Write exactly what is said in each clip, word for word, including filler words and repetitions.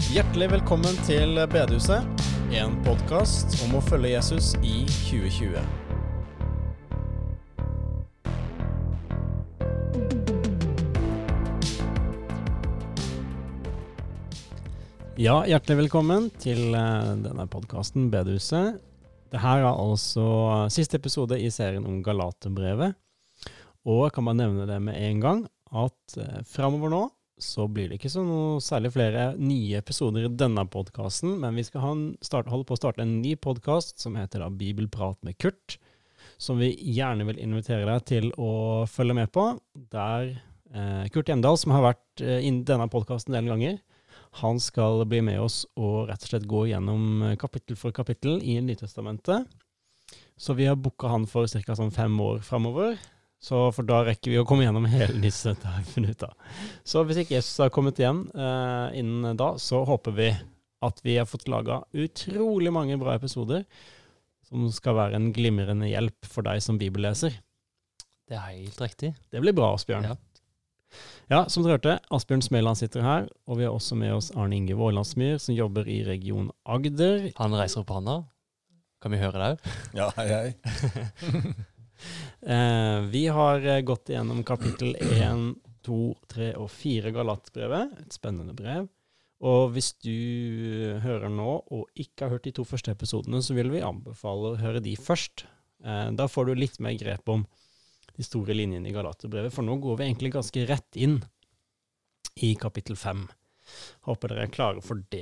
Hjertelig velkommen til Bedehuset, en podcast om å følge Jesus i tjue tjue. Ja, hjertelig velkommen til denne podcasten Bedehuset. Dette er altså siste episode i serien om Galaterbrevet, og jeg kan bare nevne det med en gang, at fremover nå så blir det ikke så noe særlig flere nye episoder i denne podcasten, men vi skal ha en start, holde på å starte en ny podcast som heter da Bibelprat med Kurt, som vi gjerne vil invitere deg til å følge med på, der eh, Kurt Hjemdal, som har vært eh, i denne podcasten en del ganger, han skal bli med oss og rett og slett gå gjennom kapittel for kapittel i Nytestamentet. Så vi har booket han for cirka sånn fem år fremover, så for da rekker vi å komme gjennom hele disse minutter. Så hvis ikke Jesus har kommet igjen eh, innen da, så håper vi at vi har fått laget utrolig mange bra episoder som skal være en glimrende hjelp for deg som bibelleser. Det er helt riktig. Det blir bra, Asbjørn. Ja. Ja, som dere hørte, Asbjørn Smeland sitter her, og vi har også med oss Arne Inge Vårlandsmyr, som jobber i region Agder. Han reiser opp handa. Kan vi høre det også? Ja, hei, hei. Eh, vi har gått igjennom kapittel én, to, tre og fire Galatbrevet, et spennende brev. Og hvis du hører nå og ikke har hørt de to første episodene, så vil vi anbefale å høre de først. Eh, da får du litt mer grep om de store linjene i Galaterbrevet, for nå går vi egentlig ganske rett inn i kapittel fem. Håper dere er klare for det.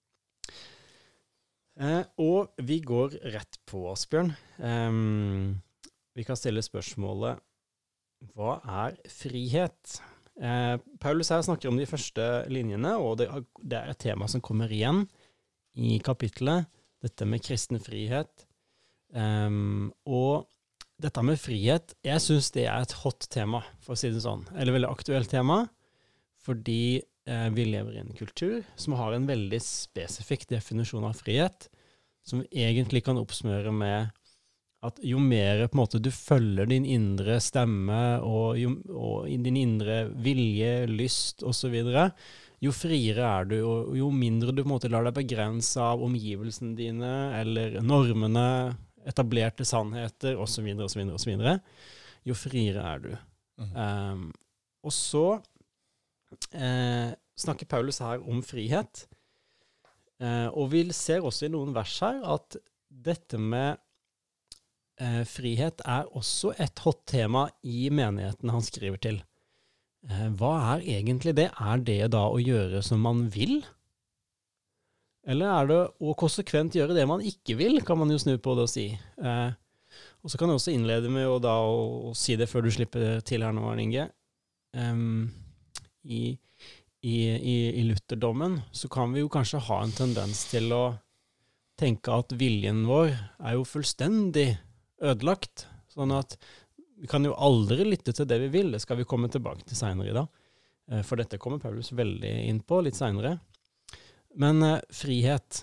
Eh, og vi går rett på, Asbjørn. Um, Vi kan stille spørsmålet, hva er frihet? Eh, Paulus her snakker om de første linjene, og det, det er et tema som kommer igjen i kapittelet, dette med kristen frihet. Um, og dette med frihet, jeg synes det er et hot tema, for å si det sånn, eller veldig aktuelt tema, fordi eh, vi lever i en kultur som har en veldig spesifikk definisjon av frihet, som egentlig kan oppsmøre med at jo mer på en måte du følger din indre stemme og, jo, og din indre vilje, lyst og så videre, jo friere er du, og jo mindre du på en måte lar deg begrense av omgivelsene dine, eller normene, etablerte sannheter, og så videre, og så videre, og så videre, jo friere er du. Mm. Um, og så eh, snakker Paulus her om frihet, eh, og vi ser også i noen vers her at dette med Eh, frihet er også et hot tema i menigheten han skriver til. Eh, hva er egentlig det? Er det da å gjøre som man vil? Eller er det å konsekvent gjøre det man ikke vil, kan man jo snu på det og si. Eh, og så kan jeg også innlede med å, da, å, å si det før du slipper til her nå, Arne Inge. Um, i, i, i, I lutherdommen så kan vi jo kanskje ha en tendens til å tenke at viljen vår er jo fullstendig ødelagt, sånn at vi kan jo aldri lytte til det vi vil. Det skal vi komme tilbake til senere i dag, for dette kommer Paulus veldig inn på litt senere. Men eh, frihet,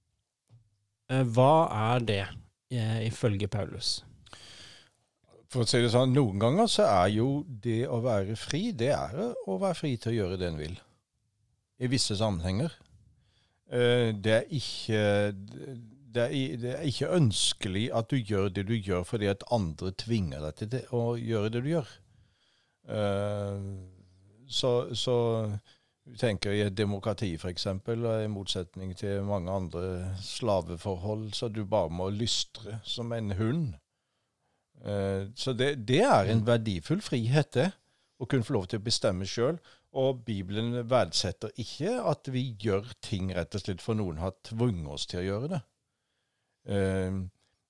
eh, hva er det eh, ifølge Paulus? For å si det sånn, noen ganger så er jo det å være fri, det er å være fri til å gjøre det en vil. I visse sammenhenger. Eh, det er ikke... Det er, det er ikke ønskelig at du gjør det du gjør fordi at andre tvinger deg til det, å gjøre det du gjør. Uh, så, så vi tenker i et demokrati for eksempel, i motsetning til mange andre slaveforhold, så du bare må lystre som en hund. Uh, så det, det er en verdifull frihet det, å kunne få lov til å bestemme selv. Og Bibelen verdsetter ikke at vi gjør ting rett og slett for noen har tvunget oss til å gjøre det. Uh,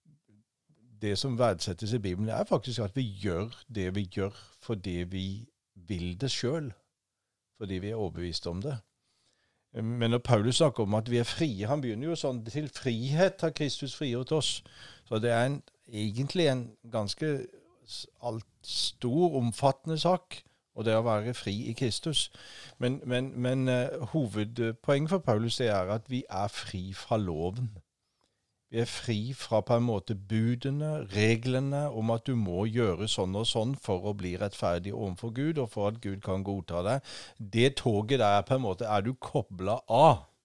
det som verdsettes i Bibelen er faktisk at vi gjør det vi gjør fordi vi vil det selv, fordi vi er overbevist om det. Uh, men når Paulus snakker om at vi er frie, han begynner jo sånn, til frihet har Kristus frigjort oss. Så det er en, egentlig en ganske alt stor, omfattende sak, og det er å være fri i Kristus. Men, men, men uh, hovedpoenget for Paulus er at vi er fri fra loven. Vi er fri fra på en måte budene, reglene om at du må gjøre sånn og sånn for å bli rettferdig overfor Gud, og for at Gud kan godta deg. Det toget der på en måte er du koblet av.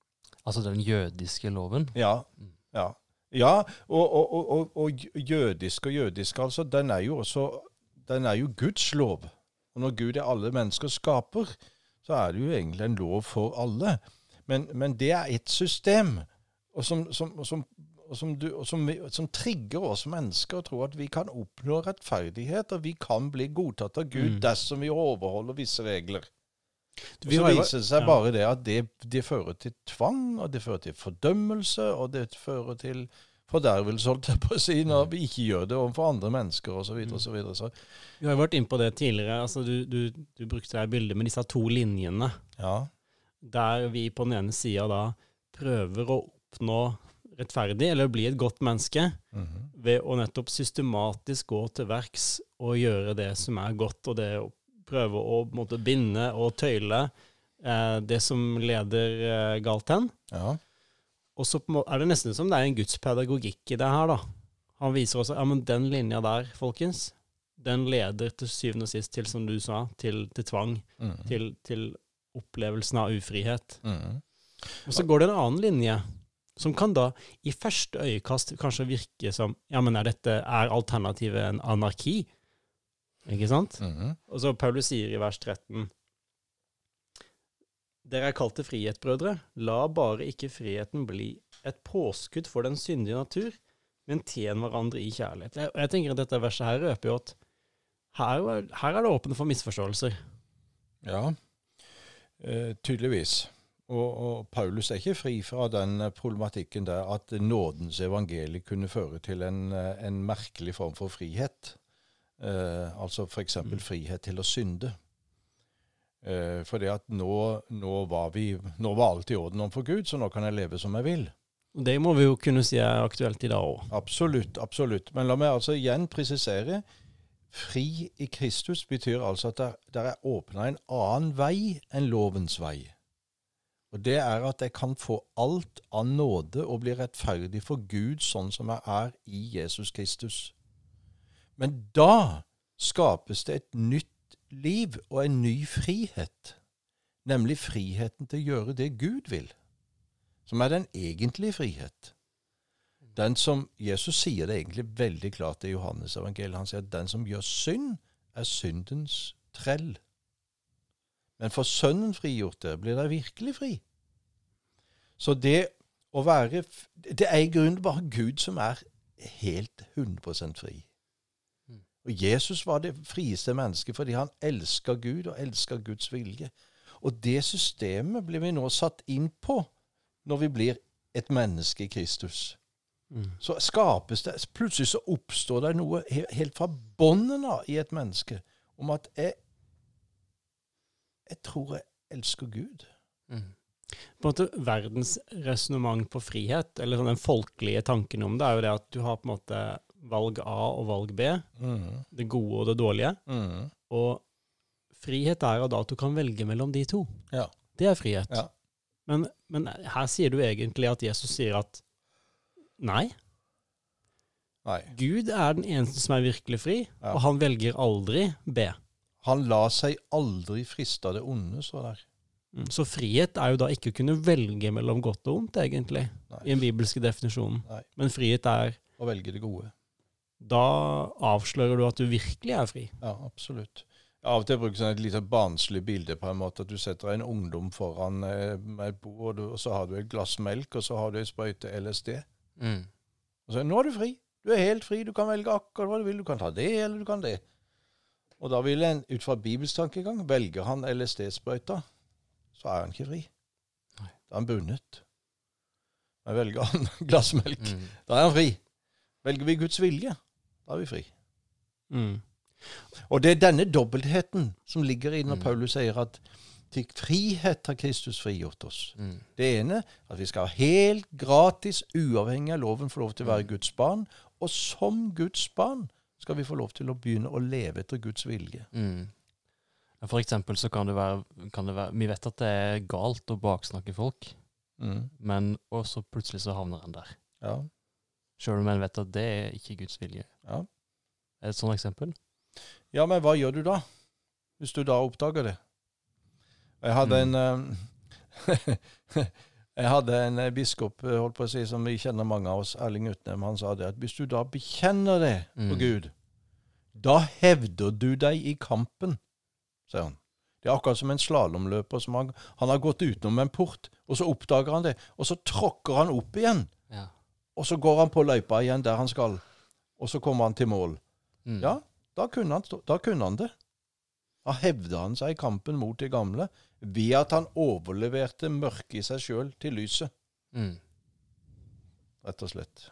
Altså den jødiske loven? Ja, ja. Ja, og, og, og, og, og jødisk og jødisk, altså, den er jo også, den er jo Guds lov. Og når Gud er alle mennesker skaper, så er det jo egentlig en lov for alle. Men, men det er et system, og som, som, som, og som, du, og som, som trigger oss mennesker og tror at vi kan oppnå rettferdighet, og vi kan bli godtatt av Gud mm. dersom vi overholder visse regler. Og så viser det seg bare det at det, det fører til tvang, og det fører til fordømmelse, og det fører til fordervelse, holdt jeg på å si, når vi ikke gjør det overfor andre mennesker, og så videre, og så videre. Så. Vi har jo vært inn på det tidligere, altså du, du, du brukte det bildet med disse to linjene, ja. Der vi på den ene siden da prøver å oppnå rettferdig, eller bli et godt menneske, mm-hmm. ved å nettopp systematisk gå til verks og gjøre det som er godt, og det å prøve å måtte binde og tøyle eh, det som leder eh, galt hen. Ja. Og så er det nesten som det er en Guds pedagogikk i det her da. Han viser også, ja, men den linja der, folkens, den leder til syvende og sist til, som du sa, til, til tvang, mm. til, til opplevelsen av ufrihet. Mm. Og så går det en annen linje, som kan da i første øyekast kanskje virke som, ja, men er dette, er alternativet en anarki? Ikke sant? Mm-hmm. Og så Paulus sier i vers tretten, dere er kalt til frihet, brødre. La bare ikke friheten bli et påskudd for den syndige natur, men tjen hverandre i kjærlighet. Jeg, jeg tenker at dette verset her røper jo at her, her er det åpne for misforståelser. Ja, eh, tydeligvis. Og, og Paulus er ikke fri fra den problematikken der at nådens evangelie kunne føre til en, en merkelig form for frihet. Uh, altså for eksempel frihet til å synde. Uh, for det at nå, nå, var vi, nå var alt i orden overfor Gud, så nå kan jeg leve som jeg vil. Det må vi jo kunne si er aktuelt i dag også. Absolutt, absolutt. Men la meg altså igjen presisere, fri i Kristus betyr altså at der, der er åpnet en annen vei enn lovens vei. Og det er at jeg kan få alt av nåde og bli rettferdig for Gud sånn som jeg er i Jesus Kristus. Men da skapes det et nytt liv og en ny frihet, nemlig friheten til å gjøre det Gud vil, som er den egentlige frihet. Den som, Jesus sier det egentlig veldig klart i Johannes evangeliet, han sier at den som gjør synd, er syndens trell. Men for sønnen frigjort det, blir det virkelig fri. Så det å være, det er i grunnen bare Gud som er helt hundre prosent fri. Og Jesus var det frieste mennesket fordi han elsker Gud og elsker Guds vilje. Og det systemet blir vi nå satt inn på når vi blir et menneske i Kristus. Mm. Så skapes det, plutselig så oppstår det noe helt fra bånden av i et menneske, om at jeg, jeg tror jeg elsker Gud. Mm. På en måte verdens resonemang på frihet, eller sånn den folkelige tanken om det, er jo det at du har på en måte valg A og valg B, mm. det gode og det dårlige. Mm. Og frihet er jo da at du kan velge mellom de to. Ja. Det er frihet. Ja. Men, men her sier du egentlig at Jesus sier at nei. Nei. Gud er den eneste som er virkelig fri, ja. Og han velger aldri B. Han la seg aldri friste av det onde, så der. Mm. Så frihet er jo da ikke å kunne velge mellom godt og ondt, egentlig, nei. I en bibelske definisjon. Nei. Men frihet er å velge det gode. Da avslører du at du virkelig er fri. Ja, absolutt. Av og til bruker jeg et lite barnslig bilde på en måte, at du setter en ungdom foran eh, et bord, og, og så har du et glass melk, og så har du en sprøyte L S D. Mm. Og så nå er du fri. Du er helt fri, du kan velge akkurat hva du vil. Du kan ta det, eller du kan det. Og da vil en, ut fra Bibels tankegang, velger han L S D-sprøyta, så er han ikke fri. Nei. Da er han bundet. Men velger han glass melk, mm. da er han fri. Velger vi Guds vilje, da er vi fri. Mm. Og det er denne dobbeltheten som ligger i når mm. Paulus sier at til frihet har Kristus frigjort oss. Mm. Det ene, at vi skal ha helt gratis, uavhengig av loven, få lov til å være mm. Guds barn, og som Guds barn skal vi få lov til å begynne å leve etter Guds vilje. Mm. For eksempel så kan det, være, kan det være, vi vet at det er galt å baksnakke folk, mm. men også plutselig så havner han der. Ja. Selv om en vet at det er ikke Guds vilje. Ja. Er det et sånt eksempel? Ja, men hva gjør du da? Hvis du da oppdager det? Jeg hadde mm. en, Jeg hadde en eh, biskop eh, holdt på å si, som vi kjenner mange av oss, Erling Utnem, han sa det at hvis du da bekjenner det på Mm. Gud, da hevder du deg i kampen, sier han. Det er akkurat som en slalomløper som han, han har gått utenom en port, og så oppdager han det, og så tråkker han opp igjen, Ja. og så går han på løypa igjen der han skal, og så kommer han til mål. Mm. Ja, da kunne han, stå- da kunne han det. Da hevde han seg i kampen mot det gamle, ved at han overleverte mørket i seg selv til lyset, Mm. rett og slett.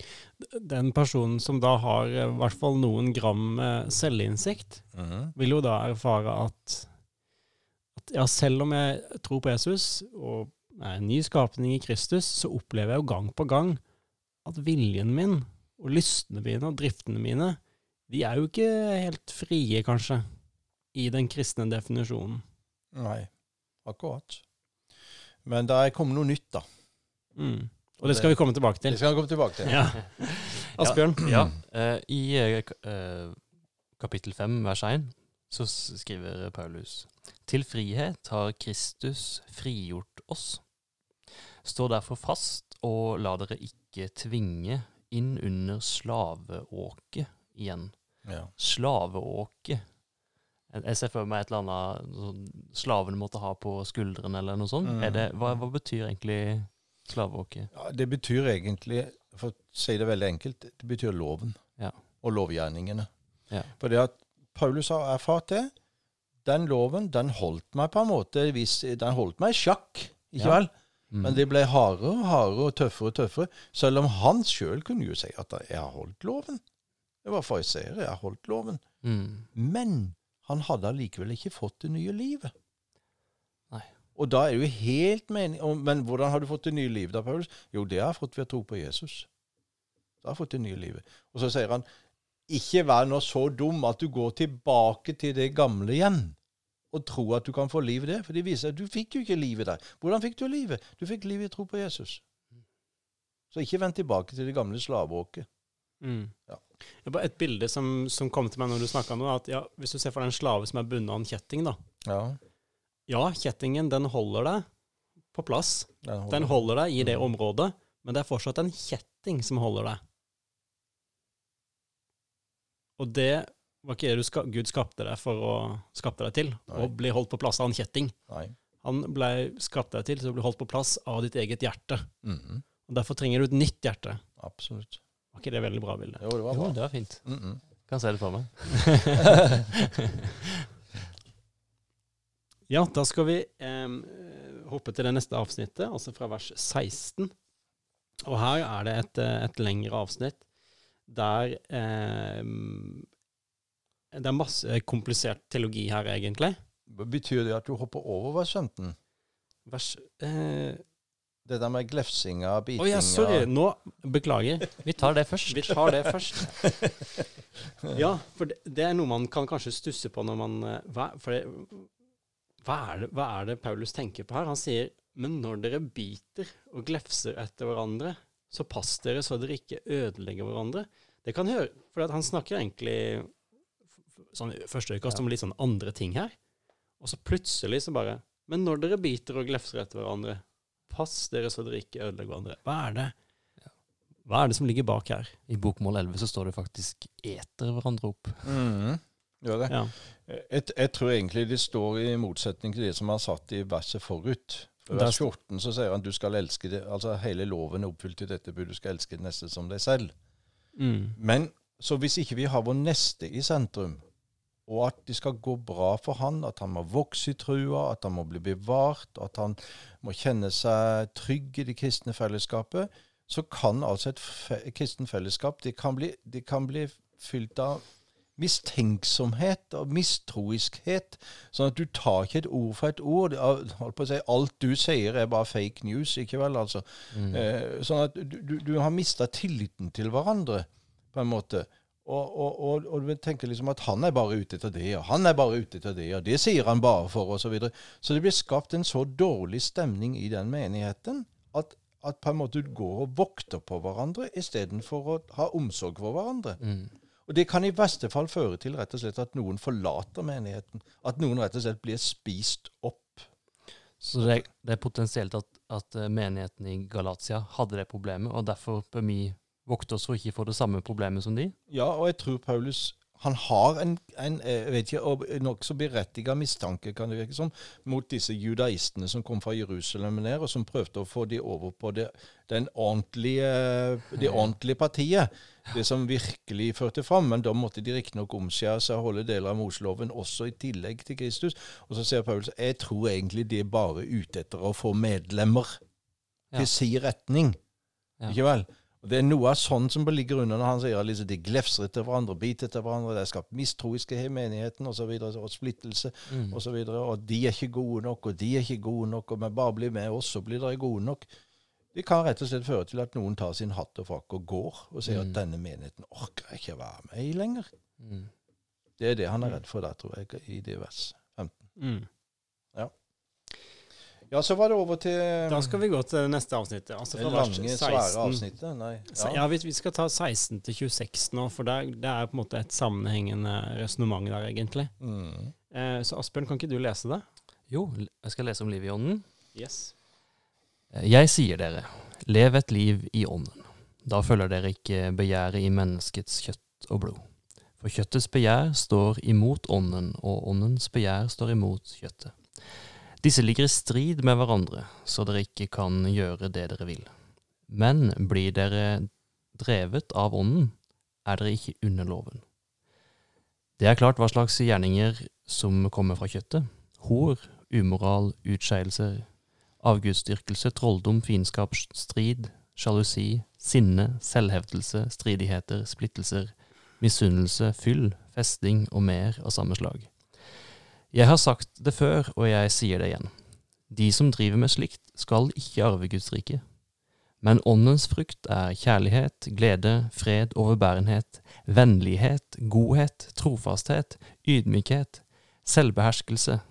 Den personen som da har eh, i hvert fall noen gram eh, selvinnsikt, Mhm. vil jo da erfare at, at ja, selv om jeg tror på Jesus og er en ny skapning i Kristus, så opplever jeg jo gang på gang at viljen min og lystene mine og driftene mine, de er jo ikke helt frie, kanskje, i den kristne definisjonen. Nei, akkurat. Men da er kommet noe nytt, da. Mm. Og det skal vi komme tilbake til. Det skal jeg komme tilbake til. Ja. Asbjørn? Ja, eh, i eh, k- eh, kapittel fem, vers én, så s- skriver Paulus: Til frihet har Kristus frigjort oss. Stå derfor fast, og la dere ikke tvinge inn under slaveåket igjen. Ja. Slaveåke. Jeg jeg ser for meg et eller annet sånn slaven måtte ha på skuldrene, eller noe sånt. Mm. Er det, hva, hva betyr egentlig slaveåke? Ja, det betyr egentlig, for å si det veldig enkelt, det betyr loven Ja. og lovgjerningene. Ja. For det at Paulus har erfart det, den loven, den holdt meg på en måte, hvis, den holdt meg i sjakk, ikke Ja. vel? Mm. Men det ble hardere og hardere og tøffere og tøffere, selv om han selv kunne jo si at jeg har holdt loven. Det var fariseer, jeg har holdt loven. Mm. Men han hadde allikevel ikke fått det nye livet. Nei. Og da er det jo helt mening. og- Men hvordan har du fått det nye livet da, Paulus? Jo, det har jeg fått ved å tro på Jesus. Da har jeg fått det nye livet. Og så sier han, ikke vær nå så dum at du går tilbake til det gamle igjen, og tror at du kan få livet der. For det viser at du fikk jo ikke livet der. Hvordan fikk du livet? Du fikk livet i tro på Jesus. Så ikke vend tilbake til det gamle slaveåket. Mm. Ja. Det er bare et bilde som, som kom til meg når du snakket nå, at ja, hvis du ser for deg en slave som er bundet av en kjetting da, Ja, ja, kjettingen, den holder deg på plass. den holder. Den holder deg i det Mhm. området, men det er fortsatt en kjetting som holder deg. Og det var ikke det du ska, Gud skapte deg for å skapte deg til, Nei. å bli holdt på plass av en kjetting. Nei. Han ble skapte deg til til å bli holdt på plass av ditt eget hjerte. Mhm. Og derfor trenger du et nytt hjerte. Absolutt. Var ikke det veldig bra bilde? Jo, det var Jo, bra. det var fint. Mhm. Kan se det for meg. Ja, da skal vi eh, hoppe til det neste avsnittet, altså fra vers seksten. Og her er det et, eh, et lengre avsnitt der eh, det er masse komplisert teologi her, egentlig. Betyr det at du hopper over vers femten? Vers eh, Det der med glefsinga, Å bitinga ja, sorry. Nå Beklager. Vi tar det først. Vi tar det først. Ja, for det, det er noe man kan kanskje stusse på når man eh, Hva, for det, hva, er det, hva er det Paulus tenker på her? Han sier, men når dere biter og glefser etter hverandre, så pass dere så dere ikke ødelegger hverandre. Det kan høre, for at han snakker egentlig sånn første øyekast om litt sånn andre ting her. Og så plutselig så bare, men når dere biter og glefser etter hverandre, pass dere så dere ikke ødelegger hverandre. Hva er det? Hva er det som ligger bak her? I bokmål elleve så står det faktisk eter hverandre opp. Mhm. Gjør det. Ja. Jeg, jeg tror egentlig det står i motsetning til det som er satt i verset forut. For Der vers står- fjorten så sier han du skal elske det, altså hele loven er oppfylt i dette bud, du skal elske det neste som deg selv. Mm. Men så hvis ikke vi har vår neste i sentrum, og at det skal gå bra for han, at han må vokse i trua, at han må bli bevart, at han må kjenne seg trygg i det kristne fellesskapet, så kan altså et fe kristen fellesskap, det kan bli, det kan bli fylt av mistenksomhet og mistroiskhet, sånn at du tar ikke et ord for et ord. Holdt på å si, alt du sier er bare fake news, ikke vel, altså. Mm. Eh, sånn at du, du, du har mistet tilliten til hverandre, på en måte. Og, og, og, og du tenker liksom at han er bare ute etter det, og han er bare ute etter det, og det sier han bare for, og så videre. Så det blir skapt en så dårlig stemning i den menigheten, at, at på en måte du går og vokter på hverandre, i stedet for å ha omsorg for hverandre. Mm. Og det kan i verste fall føre til rett og slett at noen forlater menigheten. At noen rett og slett blir spist opp. Så det, det er potensielt at at eh, menigheten i Galatia hadde det problemet, og derfor bør vi vokte oss for ikke få det samme problemet som de. Ja, og jeg tror Paulus, han har en, en jeg vet ikke, nok så berettiget mistanke, kan det virke som, mot disse judaistene som kom fra Jerusalem ned, og som prøvde å få de over på det, den ordentlige, det ordentlige partiet, det som virkelig førte fram, men da måtte de riktig nok omskjære seg og holde deler av Moseloven også i tillegg til Kristus. Og så sier Paulus, jeg tror egentlig de er bare ute etter å få medlemmer til Ja. sin retning. Ja. Ikke vel? Og det er noe av sånn som ligger under når han sier at liksom, de glefser etter hverandre, biter etter hverandre, det er skapt mistroiske i menigheten, og så videre, og splittelse, Mm. og så videre, og de er ikke gode nok, og de er ikke gode nok, og vi bare blir med oss, så blir dere gode nok. Det kan rett og slett føre til at noen tar sin hatt og frakk og går, og sier Mm. at denne menigheten orker jeg ikke være med i lenger. Mm. Det er det han er redd for der, tror jeg, i det vers femten. Mm. Ja, så var det over til Da skal vi gå til neste avsnittet. Altså det fra vers lange, svære seksten. avsnittet. Nei, Ja, ja vi, vi skal ta seksten til tjueseks nå, for det, det er på en måte et sammenhengende resonemang der, egentlig. Mm. Eh, så Asbjørn, kan ikke du lese det? Jo, jeg skal lese om liv i ånden. Yes. Jeg sier dere, lev et liv i ånden. Da følger dere ikke begjæret i menneskets kjøtt og blod. For kjøttets begjær står imot ånden, og åndens begjær står imot kjøttet. Disse ligger i strid med hverandre, så dere ikke kan gjøre det dere vil. Men blir dere drevet av ånden, er dere ikke under loven. Det er klart hva slags gjerninger som kommer fra kjøttet. Hor, umoral, utskeielser, avgudsdyrkelse, trolldom, fiendskap, strid, sjalusi, sinne, selvhevdelse, stridigheter, splittelser, misunnelse, fyll, festing og mer av samme slag. Jeg har sagt det før, og jeg sier det igjen. De som driver med slikt skal ikke arve Guds rike. Men åndens frukt er kjærlighet, glede, fred, overbærenhet, vennlighet, godhet, trofasthet, ydmykhet, selvbeherskelse.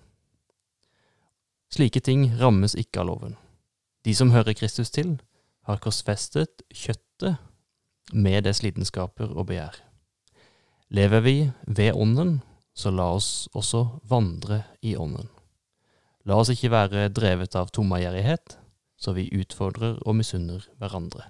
Slike ting rammes ikke av loven. De som hører Kristus til, har korsfestet kjøttet med dets lidenskaper og begjær. Lever vi ved ånden, så la oss også vandre i ånden. La oss ikke være drevet av tommegjerrighet, så vi utfordrer og misunner hverandre.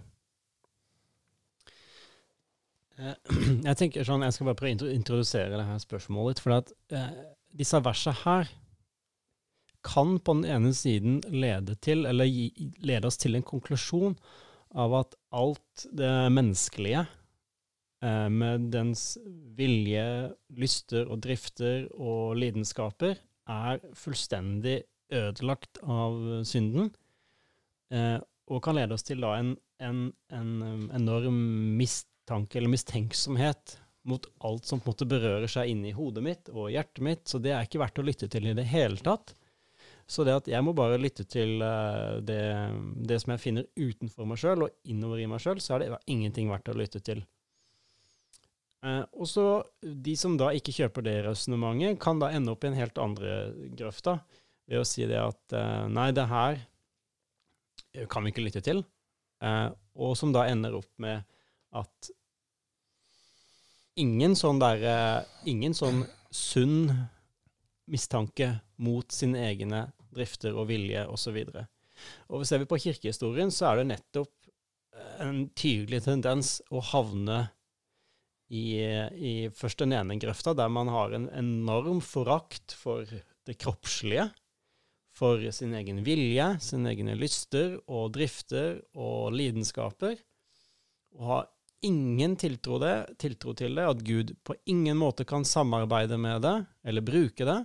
Jeg tenker sånn, jeg skal bare prøve å introdusere det her spørsmålet litt, for at eh, disse versene her kan på den ene siden lede til, eller gi, lede oss til en konklusjon av at alt det menneskelige, eh, med dens vilje, lyster og drifter og lidenskaper, er fullstendig ødelagt av synden, eh, og kan lede oss til da en, en, en enorm mistanke eller mistenksomhet mot alt som på en måte berører seg inn i hodet mitt og hjertet mitt, så det er ikke verdt å lytte til i det hele tatt. Så det at jeg må bare lytte til uh, det, det som jeg finner utenfor meg selv og innover i meg selv, så er det ingenting verdt å lytte til. Uh, og så de som da ikke kjøper det resonemanget, kan da ende opp i en helt andre grøfta ved å si det at uh, nei, det her kan vi ikke lytte til. Uh, og som da ender opp med at ingen sånn der, uh, ingen sånn sunn mistanke mot sine egne drifter og vilje og så videre. Og ser vi på kirkehistorien, så er det nettopp en tydelig tendens å havne i, i først den ene grøfta, der man har en enorm forakt for det kroppslige, for sin egen vilje, sine egne lyster og drifter og lidenskaper, og har ingen tiltro, det, tiltro til det, at Gud på ingen måte kan samarbeide med det, eller bruke det.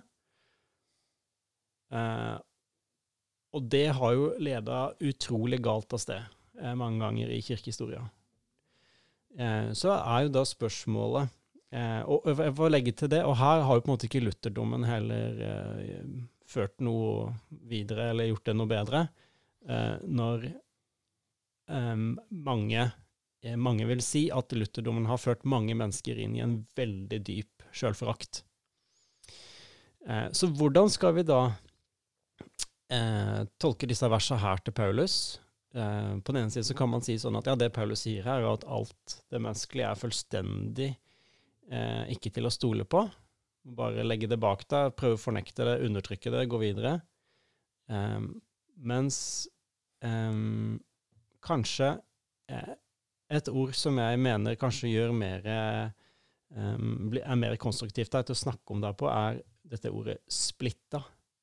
Eh, og det har jo ledet utrolig galt av sted eh, mange ganger i kirkehistoria. Eh, så er jo da spørsmålet, eh, og jeg får legge til det, og her har jo på en måte ikke lutherdommen heller eh, ført noe videre, eller gjort det noe bedre, eh, når eh, mange, eh, mange vil si at lutherdommen har ført mange mennesker inn i en veldig dyp selvforakt. Eh, så hvordan skal vi da Eh, tolke disse versene her til Paulus? Eh, på den ene siden så kan man si sånn at ja, det Paulus sier her er at alt det menneskelige er fullstendig eh, ikke til å stole på. Bare legge det bak deg, prøve å fornekte det, undertrykke det, gå videre. Eh, mens um, kanskje eh, et ord som jeg mener kanskje gjør mer, um, er mer konstruktivt der, til å snakke om det på, er dette ordet splitta.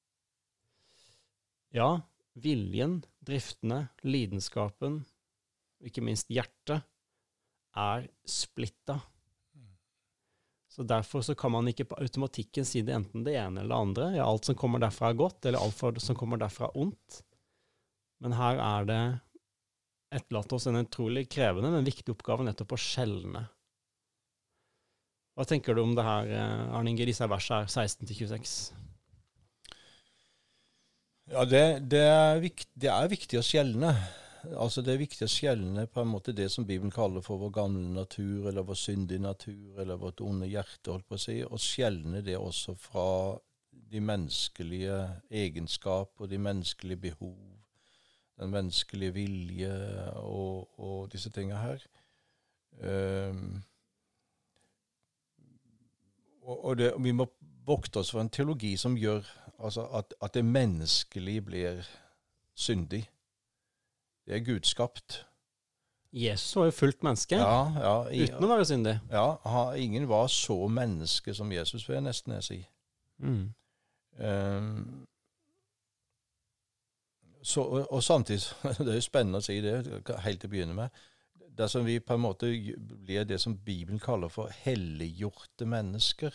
Ja, viljen, driftene, lidenskapen, ikke minst hjertet, er splitta. Så derfor så kan man ikke på automatikken si det enten det ene eller det andre. Ja, alt som kommer derfra er godt, eller alt som kommer derfra er ondt. Men her er det etterlatt oss en utrolig krevende, men viktig oppgave nettopp å skjelne. Hva tenker du om det her, Arne Inge, disse versene seksten til tjueseks? Ja, det, det, er viktig, det er viktig å skjelne. Altså det er viktig å skjelne på en måte det som Bibelen kaller for vår gamle natur, eller vår syndige natur, eller vårt onde hjerte, holdt på å si, og skjelne det også fra de menneskelige egenskaper, de menneskelige behov, den menneskelige vilje og, og disse tingene her. Um, og, og det, vi må vokte oss for en teologi som gjør altså at, at det menneskelige blir syndig. Det er Gud skapt. Jesus var jo fullt menneske, ja, ja, i, uten å være syndig. Ja, ha, ingen var så menneske som Jesus, vil jeg nesten jeg si. Mm. Um, så, og, og samtidig, det er jo spennende å si det, helt til å begynne med, dersom vi på en måte blir det som Bibelen kaller for helliggjorte mennesker,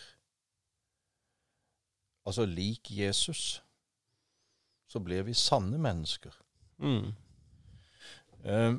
altså lik Jesus, så blir vi sanne mennesker. Mm. Um,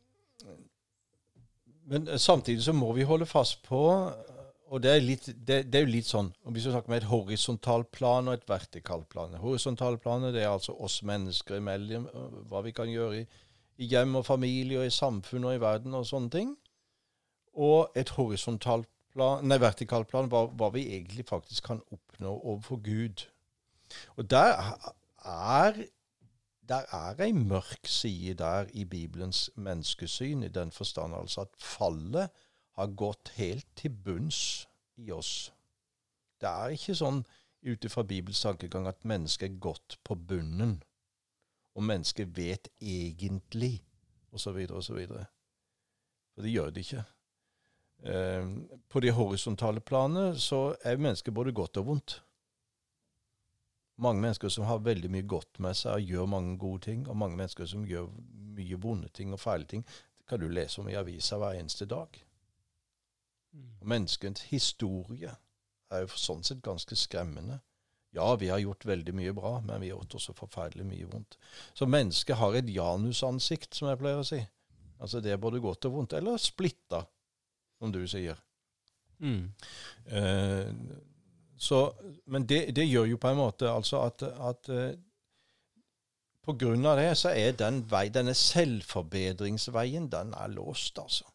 men samtidig så må vi holde fast på, og det er, litt, det, det er jo litt sånn, om vi skal snakke med et horisontalt plan og et vertikalt plan. Horisontale planet, det er altså oss mennesker imellom, hva vi kan gjøre i, i hjem og familie og i samfunn og i verden og sånne ting. Og et horisontalt plan, nei, vertikalt plan, hva, hva vi egentlig faktisk kan oppnå overfor Gud. Og der er Der er ei mørk side der i Bibelens menneskesyn, i den forstand altså at fallet har gått helt til bunns i oss. Det er ikke sånn ut fra Bibels tankegang at mennesket er gått på bunnen, og mennesket vet egentlig, og så videre, og så videre. For det gjør det ikke. Eh, på det horisontale planet så er mennesket både godt og vondt. Mange mennesker som har veldig mye godt med seg og gjør mange gode ting, og mange mennesker som gjør mye vonde ting og feile ting. Det kan du lese om i avisa hver eneste dag. Og menneskens historie er jo sånn sett ganske skremmende. Ja, vi har gjort veldig mye bra, men vi har gjort også forferdelig mye vondt. Så mennesket har et janusansikt, som jeg pleier å si. Altså det er både godt og vondt, eller splitta, som du sier. Mm. Eh, Så, men det, det gjør jo på en måte altså at, at uh, på grunn av det så er den vei, denne selvforbedringsveien, den er låst, altså.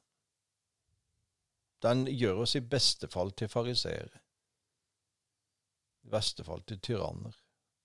Den gjør oss i beste fall til fariseere. I verste fall til tyranner.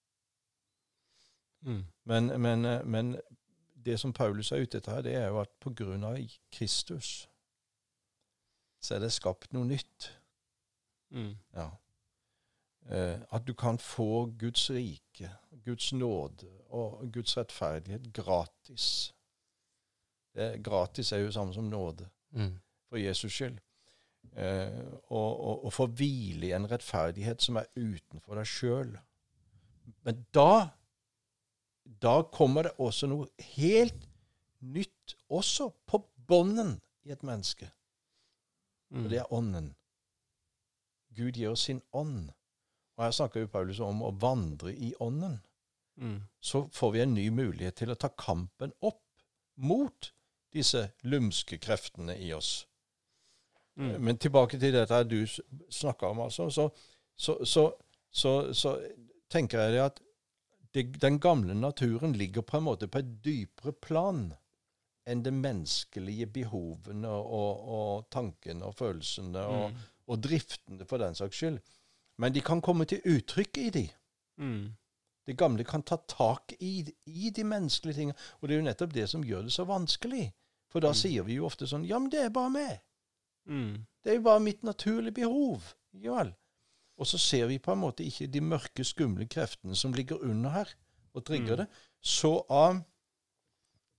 Mm. Men, men, men det som Paulus er ute etter her, det er jo at på grunn av Kristus så er det skapt noe nytt. Mm. Ja. Eh, at du kan få Guds rike, Guds nåde og Guds rettferdighet gratis. Det, gratis er jo samme som nåde, Mm. for Jesus skyld. Eh, og, og, og få hvile i en rettferdighet som er utenfor deg selv. Men da, da kommer det også noe helt nytt også på bånden i et menneske. Mm. Og det er ånden. Gud gir oss sin ånd. Og her snakker jo Paulus om å vandre i ånden. Mm. Så får vi en ny mulighet til å ta kampen opp mot disse lumske kreftene i oss. Mm. Men tilbake til dette du snakker om, altså, så, så, så, så, så tenker jeg det at det, den gamle naturen ligger på en måte på et dypere plan enn det menneskelige behovene og, og, og tankene og følelsene og, Mm. og driftene for den saks skyld. Men de kan komme til uttrykk i de. Mm. Det gamle kan ta tak i, i de menneskelige tingene. Og det er jo nettopp det som gjør det så vanskelig. For da Mm. sier vi jo ofte sånn, ja, men det er bare meg. Mm. Det er jo bare mitt naturlige behov. Ja vel. Og så ser vi på en måte ikke de mørke, skumle kreftene som ligger under her og trigger Mm. det. Så av,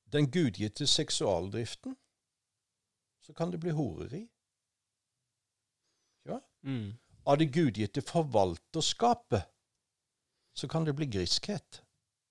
den gudgitte seksualdriften, så kan det bli horeri. Ja? Mm. Av det gudgitte forvalterskapet, så kan det bli griskhet.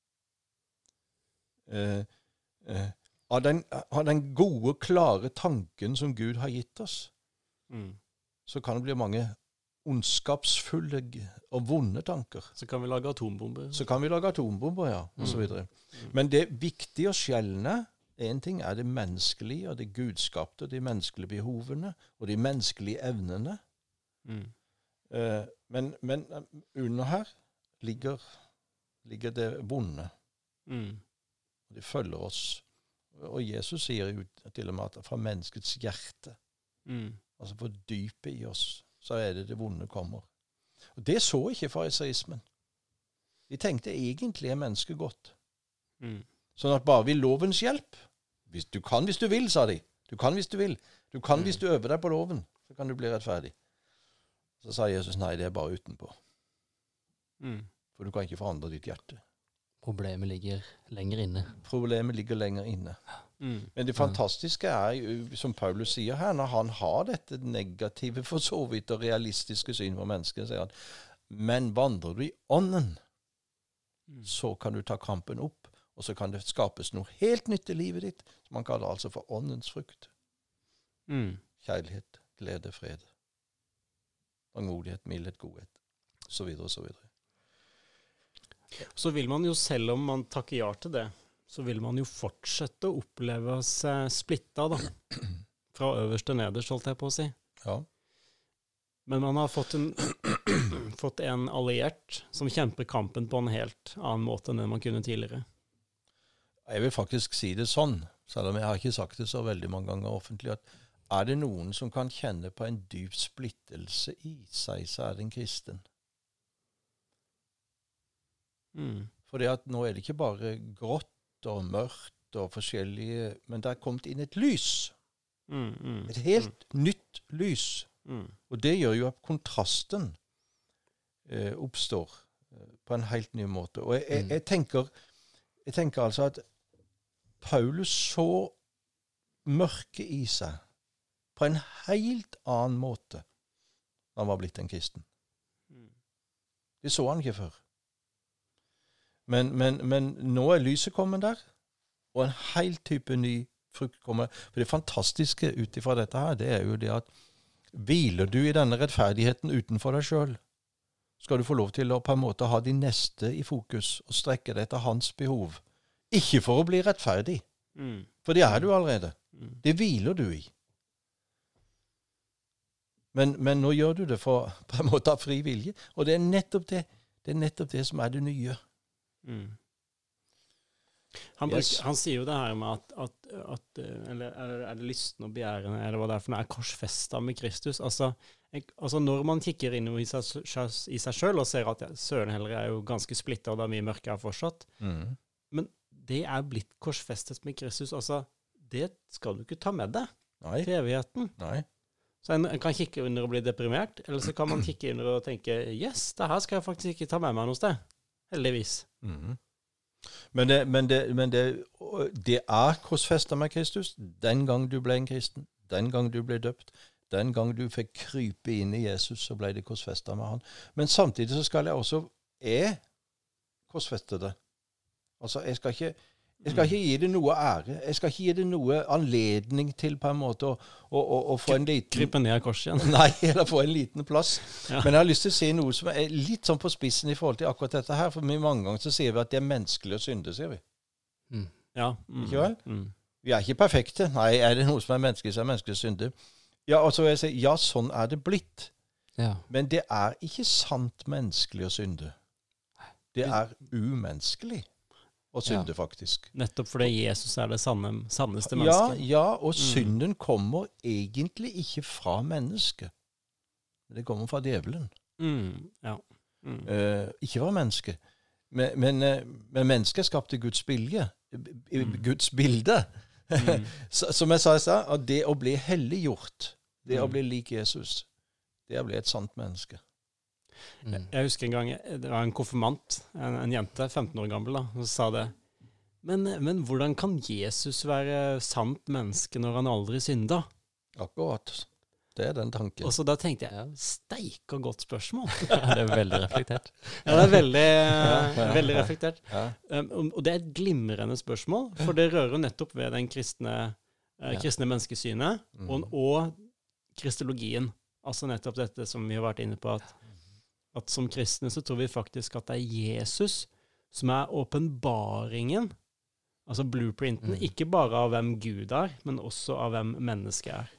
Eh, eh, av, den, av den gode, klare tanken som Gud har gitt oss, Mm. så kan det bli mange ondskapsfulle og vonde tanker. Så kan vi lage atombomber. Så kan vi lage atombomber, ja, og så videre. Mm. Men det er viktig å skjelne. En ting er det menneskelige, og det gudskapte, og de menneskelige behovene, og de menneskelige evnene. Mm. Eh, men, men under her ligger, ligger det vonde. Mm. Det følger oss. Og Jesus sier jo til og med at fra menneskets hjerte, Mm. altså på dypet i oss, så er det det vonde kommer. Og det så ikke fariseismen. De tenkte egentlig er mennesket godt. Mm. Sånn at bare ved lovens hjelp, hvis du kan hvis du vil, sa de. Du kan hvis du vil. Du kan Mm. hvis du øver deg på loven, så kan du bli rettferdig. Så sa Jesus, nei, det er bare utenpå. Mm. For du kan ikke forandre ditt hjerte. Problemet ligger lenger inne. Problemet ligger lenger inne. Mm. Men det fantastiske er jo, som Paulus sier her, når han har dette negative, for så vidt, og realistiske syn på mennesket, sier han, men vandrer du i ånden, Mm. så kan du ta kampen opp, og så kan det skapes noe helt nytt i livet ditt, som man kaller altså for åndens frukt. Mm. Kjærlighet, glede, fred, langmodighet, mildhet, godhet, så videre og så videre. Så vil man jo, selv om man takker ja til det, så vil man jo fortsette å oppleve seg splitta, da. Fra øverst til nederst, holdt jeg på å si. Ja. Men man har fått en, fått en alliert som kjemper kampen på en helt annen måte enn det man kunne tidligere. Jeg vil faktisk si det sånn, selv om jeg har ikke sagt det så veldig mange ganger offentlig, at er det noen som kan kjenne på en dyp splittelse i seg, så er det en kristen. Mm. Fordi at nå er det ikke bare grått og mørkt og forskjellige, men det er kommet inn et lys. Mm, mm, Et helt nytt lys. mm, Og det gjør jo at kontrasten eh, oppstår eh, på en helt ny måte. Og jeg, jeg, Mm. jeg, tenker, jeg tenker altså at Paulus så mørke i seg på en helt annen måte da han var blitt en kristen. mm. Det så han ikke før. Men, men, men nå er lyset kommet der, og en helt type ny frukt kommer. For det fantastiske ut ifra dette her, det er jo det at hviler du i denne rettferdigheten utenfor deg sjøl, skal du få lov til å på en måte ha de neste i fokus og strekke deg etter hans behov. Ikke for å bli rettferdig, Mm, for det er du allerede. mm. Det hviler du i. Men, men nå gjør du det for på en måte av fri vilje, og det er nettopp det, det, er nettopp det som er det nye. Mm. Han, Yes. bruker, han sier jo det her med at, at, at eller er det, er det lysten og begjærene, eller hva det er for noe, er korsfesta med Kristus. Altså, jeg, altså når man kikker inn i seg, i seg selv og ser at ja, søren heller er jo ganske splittet, og det er mye mørke her fortsatt, Mm. men det er blitt korsfestet med Kristus. Altså, det skal du ikke ta med deg Nei, til evigheten. nei. Så en, en kan kikke under og bli deprimert, eller så kan man kikke under og tenke, yes, det her skal jeg faktisk ikke ta med meg noe sted. Heldigvis. Mhm. Men, det, men, det, men det, det er korsfestet med Kristus. Den gang du ble en kristen, den gang du ble døpt, den gang du fikk krype inn i Jesus, så ble det korsfestet med han. Men samtidig så skal jeg også jeg korsfeste det. Altså, jeg skal ikke Jeg skal ikke gi det noe ære. Jeg skal ikke gi det noe anledning til på en måte å, å, å, å få en liten Krype ned av korset igjen. Nei, eller få en liten plass. Ja. Men jeg har lyst til å si noe som er litt sånn på spissen i forhold til akkurat dette her. For vi mange ganger så sier vi at det er menneskelig å synde, sier vi. Mm. Ja. Mm. Ikke vel? Mm. Vi er ikke perfekte. Nei, er det noe som er menneskelig, så er det menneskelig å synde. Ja, og så vil jeg si, ja, sånn er det blitt. Ja. Men det er ikke sant menneskelig å synde. Det er umenneskelig å synde, Ja. faktisk. Nettopp fordi Jesus er det sanne, sanneste Ja, mennesket. ja, og synden kommer egentlig ikke fra mennesket. Det kommer fra djevelen. Mm. Ja. Mm. Eh, ikke fra mennesket. Men, men, eh, men mennesket er skapt i Guds bilde. I Mm. Guds bilde. Mm. Så, som jeg sa i stad, at det å bli helliggjort, det å Mm. bli lik Jesus, det er å bli et sant menneske. Mm. Jeg husker en gang, det var en konfirmant, en, en jente, femten år gammel, da, som sa det, Men, men hvordan kan Jesus være sant menneske når han aldri synda? Akkurat. Det er den tanken. Og så da tenkte jeg, Ja. steik og godt spørsmål. Ja, det er veldig reflektert. Ja, det er veldig, veldig reflektert. Ja. Um, og- og det er et glimrende spørsmål, for det rører nettopp ved den kristne, eh, Ja. kristne menneskesynet Mm. og, og kristologien. Altså nettopp dette som vi har vært inne på, at, at som kristne så tror vi faktisk at det er Jesus som er åpenbaringen, altså blueprinten, Mm. ikke bare av hvem Gud er, men også av hvem mennesket er.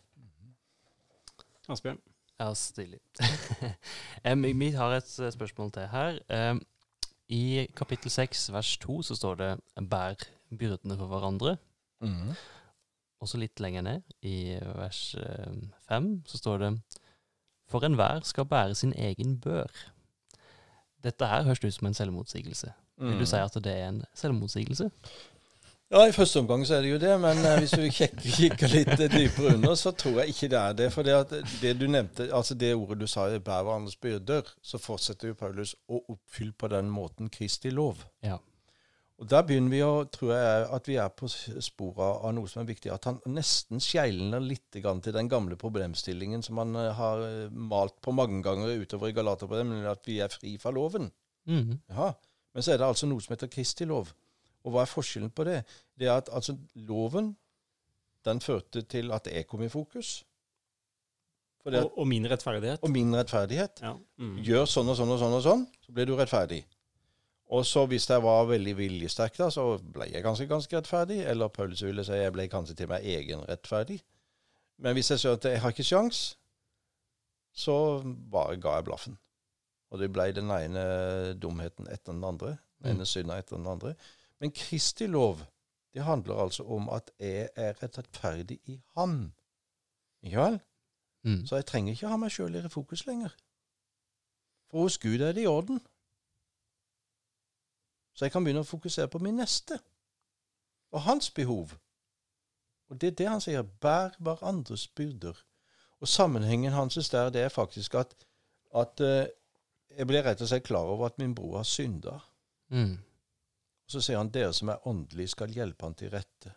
Asbjørn? Ja, stilig. Em, vi har et eh, spørsmål til her. Em, I kapittel seks, vers to, så står det «Bær byrdene for hverandre». Mhm. Og så litt lenger ned, i vers eh, fem, så står det «For enhver skal bære sin egen bør». Dette her høres ut som en selvmotsigelse. Vil du Mm. si at det er en selvmotsigelse? Ja, i første omgang så er det jo det, men eh, hvis du kikker, kikker litt eh, dypere under, så tror jeg ikke det er det. For det, at det du nevnte, altså det ordet du sa, bær hverandres byrder, så fortsetter jo Paulus å oppfylle på den måten Kristi lov. Ja. Og der begynner vi å, tror jeg, at vi er på sporet av noe som er viktig, at han nesten skjeilner litt grann til den gamle problemstillingen som han eh, har eh, malt på mange ganger utover i Galaterbrevet, nemlig at vi er fri fra loven. Mhm. Ja, men så er det altså noe som heter Kristi lov. Og hva er forskjellen på det? Det er at altså loven, den førte til at jeg kom i fokus. For det at, Og, og min rettferdighet. og min rettferdighet. Ja. Mm. Gjør sånn og sånn og sånn og sånn, så blir du rettferdig. Og så hvis jeg var veldig viljesterk da, så ble jeg ganske, ganske rettferdig. Eller Paulus ville si jeg ble kanskje til meg egen rettferdig. Men hvis jeg sier at jeg har ikke sjans, så bare ga jeg blaffen. Og det ble den ene dumheten etter den andre. Den ene synda etter den andre. Men Kristi lov, det handler altså om at jeg er rettferdig i ham. Ikke vel? Mm. Så jeg trenger ikke ha meg selv i fokus lenger. For hos Gud er det i orden. Så jeg kan begynne å fokusere på min neste. Og hans behov. Og det er det han sier, bær hverandres byrder. Og sammenhengen hans der, det er faktisk at, at uh, jeg blir rett og slett klar over at min bror har syndet. Mm. Og så sier han, dere som er åndelige skal hjelpe han til rette.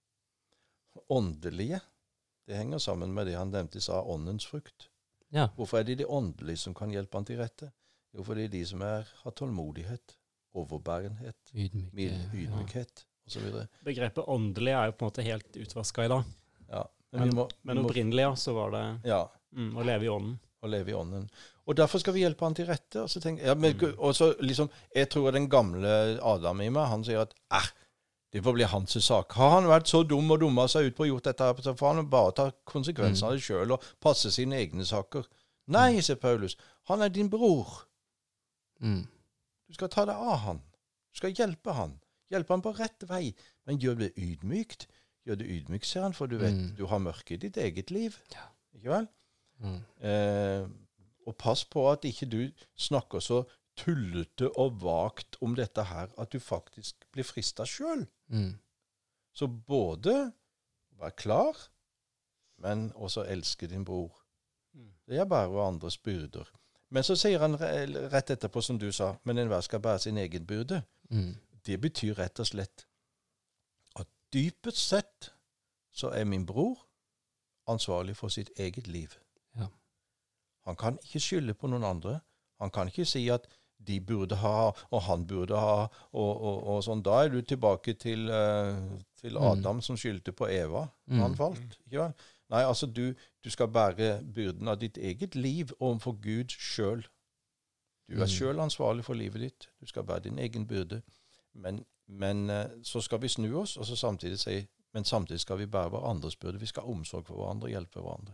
Åndelige, det henger sammen med det han nevnte sa, åndens frukt. Ja. Hvorfor er det de åndelige som kan hjelpe han til rette? Jo, fordi de som er, har tålmodighet, overbærenhet, Ydmyk. mild ja. ydmykhet, og så videre. Begrepet åndelig er jo på en måte helt utvaska i dag. Ja, men, Men, vi må, men vi må opprinnelig ja, så var det ja, mm, å leve i ånden. å leve i ånden. Og derfor skal vi hjelpe han til rette. Og så tenker, ja, men, Mm. og så liksom, jeg tror den gamle Adam i meg, han sier at, eh, det får bli hans sak. Har han vært så dum og dummet seg ut på å gjort dette, her, så får han bare ta konsekvensen Mm. av det selv og passe sine egne saker. Nei, sier Paulus, han er din bror. Mm. Du skal ta deg av han. Du skal hjelpe han. Hjelpe han på rett vei. Men gjør det ydmykt. Gjør det ydmykt, sier han, for du vet, Mm. du har mørke i ditt eget liv. Ja. Ikke vel? Mm. Eh, og pass på at ikke du snakker så tullete og vagt om dette her, at du faktisk blir fristet selv. Mm. Så både vær klar, men også elske din bror. Mm. Det er bare hverandres byrder. Men så sier han re- rett etterpå, som du sa, men enhver skal bære sin egen byrde. Mm. Det betyr rett og slett at dypest sett så er min bror ansvarlig for sitt eget liv. Ja. Han kan ikke skylde på noen andre. Han kan ikke si at de burde ha, og han burde ha, og, og, og sånn. Da er du tilbake til, eh, til Mm. Adam som skyldte på Eva når Mm. han falt. Ikke vel? Nei, altså du, du skal bære byrden av ditt eget liv overfor Gud selv. Du er Mm. selv ansvarlig for livet ditt. Du skal bære din egen byrde. Men, men eh, så skal vi snu oss, og så samtidig si, men samtidig skal vi bære hverandres byrde. Vi skal ha omsorg for hverandre og hjelpe hverandre.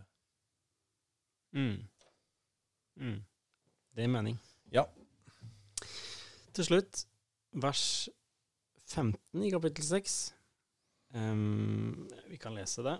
Mm. Mm. Det er mening. Ja. Til slutt, vers femten i kapittel seks. Um, vi kan lese det.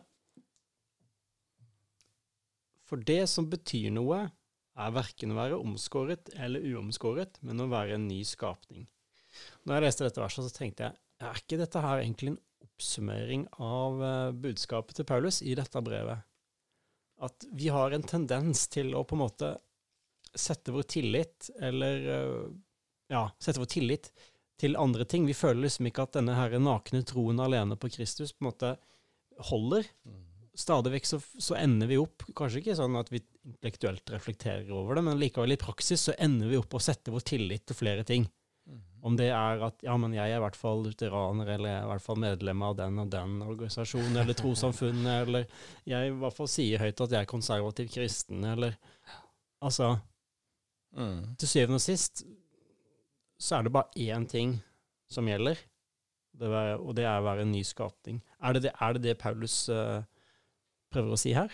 For det som betyr noe, er hverken å være omskåret eller uomskåret, men å være en ny skapning. Når jeg leste dette verset, så tenkte jeg, er ikke dette her egentlig en oppsummering av uh, budskapet til Paulus i dette brevet? At vi har en tendens til å på en måte sette vår tillit, eller uh, ja, sette vår tillit til andre ting. Vi føler liksom ikke at denne her nakne troen alene på Kristus på en måte holder. Stadig vekk så, så ender vi opp, kanskje ikke sånn at vi intellektuelt reflekterer over det, men likevel i praksis så ender vi opp å sette vår tillit til flere ting. Om det er at, ja, men jeg er i hvert fall lutheraner, eller jeg er i hvert fall medlem av den og den organisasjonen, eller trossamfunnet, eller jeg i hvert fall sier høyt at jeg er konservativ kristen, eller, altså, mm. til syvende og sist, så er det bare én ting som gjelder, det er, og det er å være en ny skapning. Er det det, er det, det Paulus uh, prøver å si her?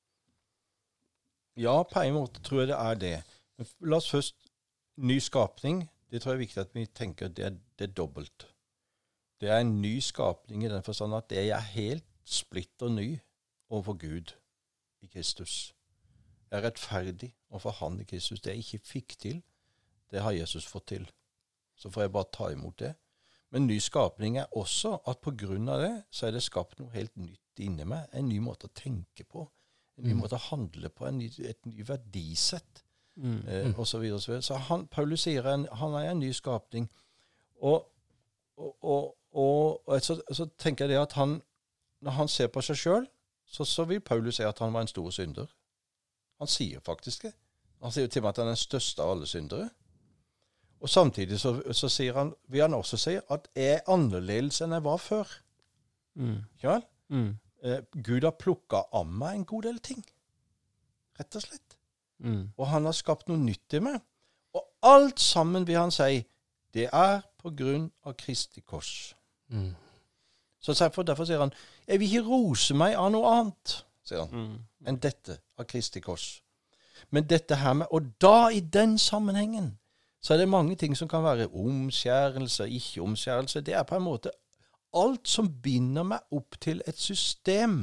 Ja, på en måte tror jeg det er det. La oss først, ny skapning, det tror jeg er viktig at vi tenker det er, det er dobbelt. Det er en ny skapning i den forstand at det er helt splitter ny overfor Gud i Kristus. Jeg er rettferdig overfor han i Kristus. Det jeg ikke fikk til, det har Jesus fått til. Så får jeg bare ta imot det. Men ny skapning er også at på grunn av det, så er det skapt noe helt nytt inni meg. En ny måte å tenke på. En ny mm. måte å handle på. En ny, et ny verdisett. Mm. Eh, og så videre og så videre. Så han, Paulus sier en, han er en ny skapning. Og, og, og, og, og så, så tenker jeg det at han, når han ser på seg selv, så, så vil Paulus si at han var en stor synder. Han sier faktisk det. Han sier til meg at han er den største av alle syndere. Og samtidig så, så sier han, vil han også si at jeg er annerledes enn jeg var før. Mm. Ja vel? Mm. Eh, Gud har plukket av meg en god del ting. Rett og slett. Mm. Og han har skapt noe nytt i meg. Og alt sammen vil han si, det er på grunn av Kristi kors. Mm. Så derfor, derfor sier han, jeg vil ikke rose meg av noe annet, sier han, mm. enn dette av Kristi kors. Men dette her med, og da i den sammenhengen, så er det mange ting som kan være omskjærelse, ikke omskjærelse. Det er på en måte alt som binder meg opp til et system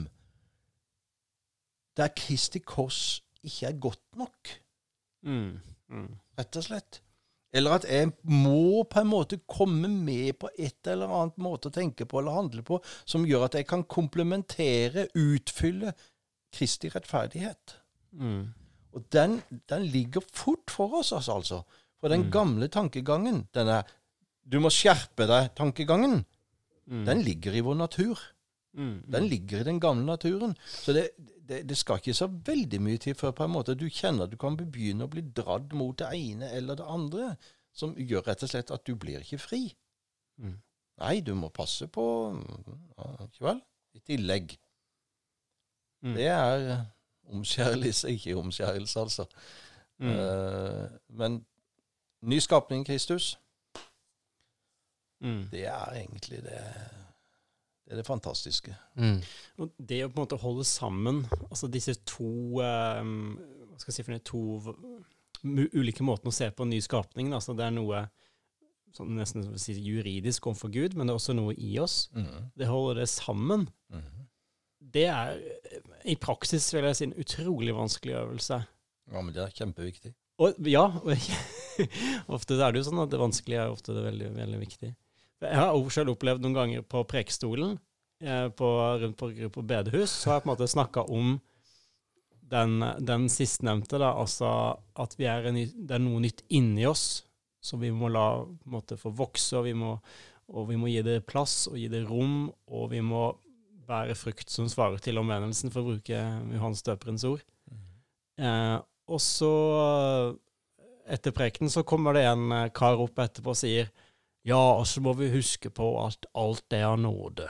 der Kristi kors ikke er godt nok. Mm. Mm. Rett og slett. Eller at jeg må på en måte komme med på et eller annet måte å tenke på eller handle på, som gjør at jeg kan komplementere, utfylle Kristi rettferdighet. Mm. Og den, den ligger fort for oss, altså. For den mm. gamle tankegangen, denne du må skjerpe deg tankegangen, mm. den ligger i vår natur. Mm. Den ligger i den gamle naturen. Så det, det, det skal ikke så veldig mye til før på en måte du kjenner at du kan begynne å bli dradd mot det ene eller det andre, som gjør rett og slett at du blir ikke fri. Mm. Nei, du må passe på, ikke vel? I tillegg. Mm. Det er omskjærelse, ikke omskjærelse, altså. Mm. Uh, men ny skapning i Kristus, mm. det er egentlig det, det er det fantastiske. Mm. Og det å på en måte holde sammen, altså disse to, um, hva skal jeg si for det, to ulike måtene å se på ny skapning, altså det er noe sånn nesten som å si, juridisk overfor Gud, men det er også noe i oss. Mm. Det holder det sammen. Mm. Det er i praksis, vil jeg si, en utrolig vanskelig øvelse. Ja, men det er kjempeviktig. Og, ja, ofte er det jo sånn at det vanskelige er ofte det veldig, veldig viktig. Jeg har selv opplevd noen ganger på prekestolen, på, rundt på, på bedehus, så har jeg på en måte snakket om den, den sistnevnte, da, altså at vi er en, det er noe nytt inni oss, som vi må la på en måte få vokse, og vi må, og vi må gi det plass, og gi det rom, og vi må bære frukt som svarer til omvendelsen, for å bruke Johannes Døperens ord. Mm. Eh, Og så, etter preken, så kommer det en kar opp etterpå og sier, ja, og så må vi huske på at alt det er nåde.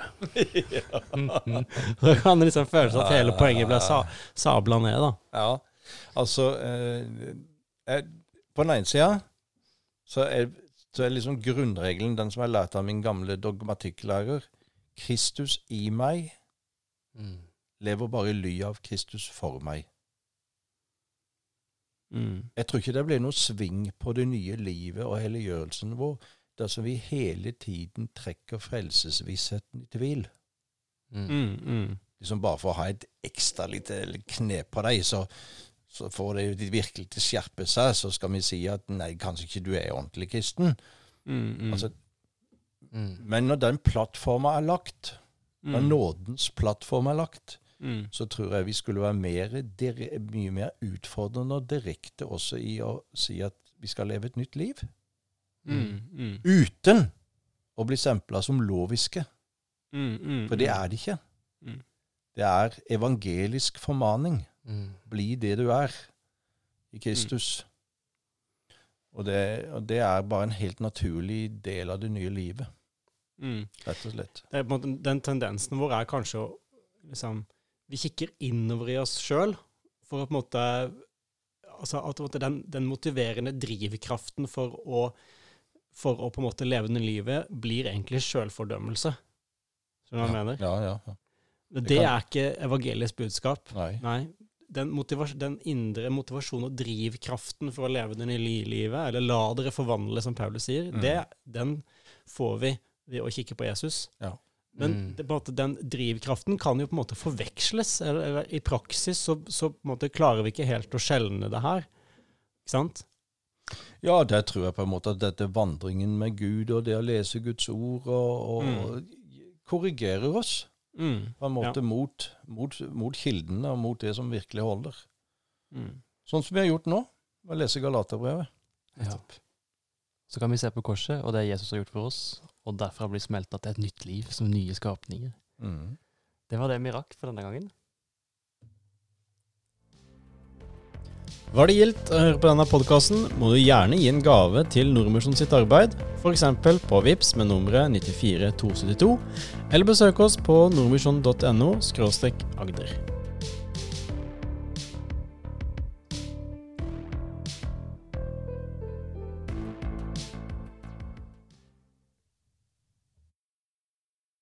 Så kan det liksom føles at hele poenget blir sa, sablet ned, da. Ja, altså, eh, på den ene siden, så er, så er liksom grunnregelen, den som jeg lærte av min gamle dogmatikklærer, Kristus i meg, mm. lever bare i ly av Kristus for meg. Mm. Jeg tror ikke det blir noe sving på det nye livet og helliggjørelsen vår, dersom vi hele tiden trekker frelsesvissheten i tvil. Mm. Mm, mm. Liksom bare for å ha et ekstra lite knep på deg, så, så får det virkelig til skjerpe seg, så skal vi si at nei, kanskje ikke du er ordentlig kristen. Mm, mm. Altså, mm. Men når den plattformen er lagt, når mm. nådens plattform er lagt, Mm. så tror jeg vi skulle være mer, mye mer utfordrende og direkte også i å si at vi skal leve et nytt liv. Mm, mm, uten å bli stemplet som loviske. mm, mm, For det er det ikke. Mm. Det er evangelisk formaning. Mm. Bli det du er i Kristus. Og, det, og det er bare en helt naturlig del av det nye livet, mm. rett og slett. Det er på en måte, den tendensen vår er kanskje å liksom, vi kikker innover i oss selv for å på en måte, altså at på en måte den, den motiverende drivkraften for å, for å på en måte leve det livet blir egentlig selvfordømmelse. Skjønner du hva jeg mener? Ja, ja, ja. Det, Det kan- er ikke evangelisk budskap. Nei. Nei. Den, motivas- den indre motivasjonen og drivkraften for å leve det nye livet, eller la dere forvandle, som Paulus sier, Mm. det, den får vi ved å kikke på Jesus. Ja. Men Mm. det, på en måte, den drivkraften kan jo på en måte forveksles, eller, eller i praksis så, så på en måte klarer vi ikke helt å skjelne det her. Ikke sant? Ja, der tror jeg på en måte at dette vandringen med Gud og det å lese Guds ord og, og korrigerer oss Mm. på en måte Ja. mot, mot, mot kildene og mot det som virkelig holder. Mm. Sånn som vi har gjort nå, med å lese Galaterbrevet. Ja. Så kan vi se på korset, og det Jesus har gjort for oss, og derfra bli smeltet til et nytt liv, som nye skapninger. Mm. Det var det vi rakk for denne gangen. Var det gildt å høre på denne podcasten, må du gjerne gi en gave til Nordmisjon sitt arbeid, for eksempel på Vips med nummeret nittifire to syttito, eller besøk oss på nordmisjon punktum no skråstrek agder.